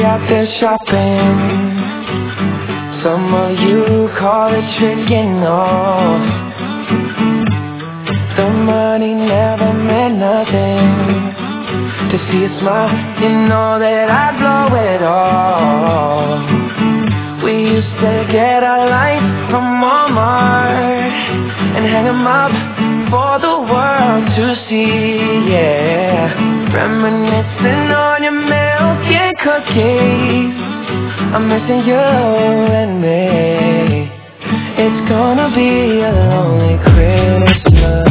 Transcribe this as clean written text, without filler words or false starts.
out there shopping. Some of you call it tricking off. The money never meant nothing. To see a smile, you know that I'd blow it all. We used to get our lights from Walmart and hang 'em up for the world to see, yeah. Reminiscing on your milk and cookies. I'm missing you and me. It's gonna be a lonely Christmas.